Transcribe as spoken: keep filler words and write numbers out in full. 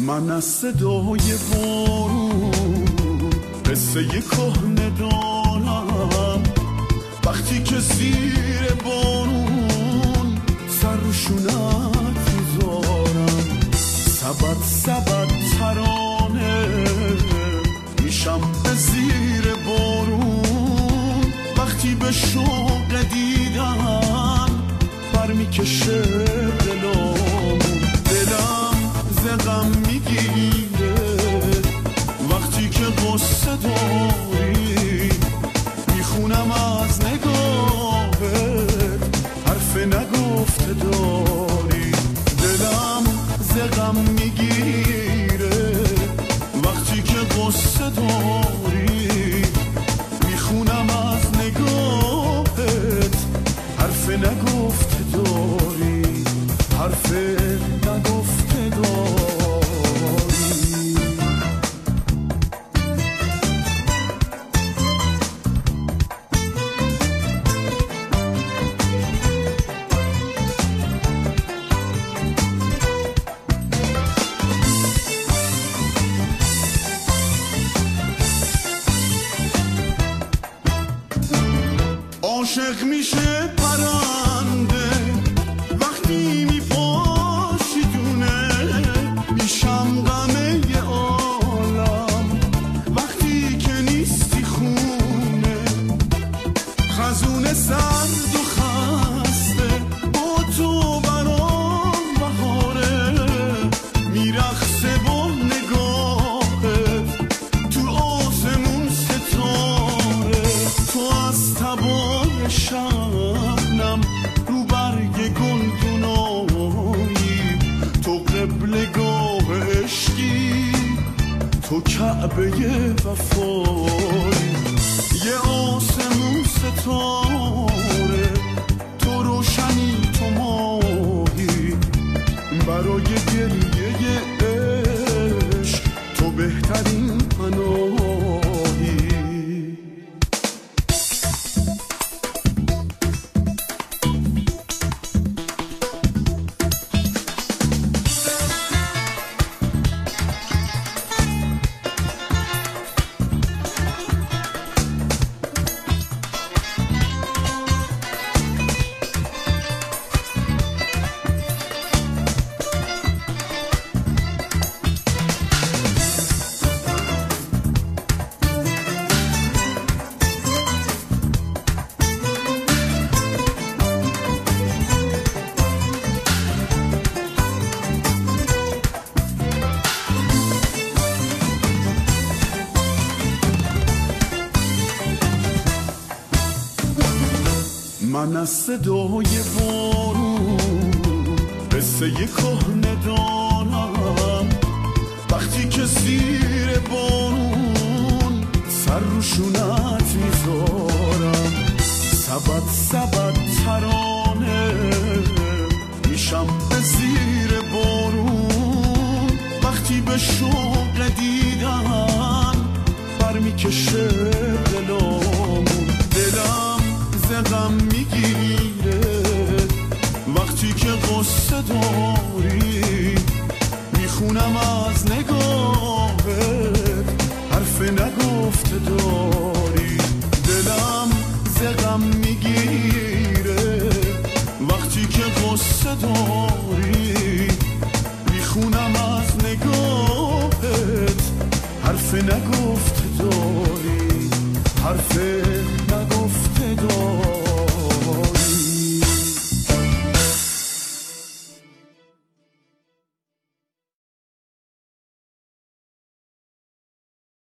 من از صدای بارون قصه کهنه دارم، وقتی که زیر بارون سر رو شونت میذارم، سبد سبد ترانه میشم به زیر بارون، وقتی به شوق دیدن برمیکشه دلامون، دلم زغم میگیره وقتی که قصه داری، میخونم از نگاهت حرف نگفته داری، دلم زغم میگیره وقتی که قصه داری، میخونم از نگاهت حرف نگفته داری، حرف نگفته داری. عاشق میشه پرنده وقتی میپاشیدونه، میشم غمه عالم وقتی که نیستی خونه، خزونه سرد و خسته با تو برام بهاره، میرخصه با نگاهت تو آسمون ستاره، تو از تبار شبنم رو برگ گلدونایی، تو قبلگاه عشقی، تو کعبه وفایی، یه آسمون ستاره، تو روشنی تو ماهی، برای گریه عشق تو بهترین پناهی. من از صدای بارون قصه کهنه دارم، وقتی که زیر بارون سر رو شونت میذارم، سبد سبد ترانه میشم به زیر بارون، وقتی به شوق دیدن برمیکشه دلامون، دلم زغم میگیره وقتی که قصه داری، میخونم از نگاهت حرف نگفته داری، دلم زغم میگیره وقتی که قصه داری، میخونم از نگاهت حرف نگفته داری، حرف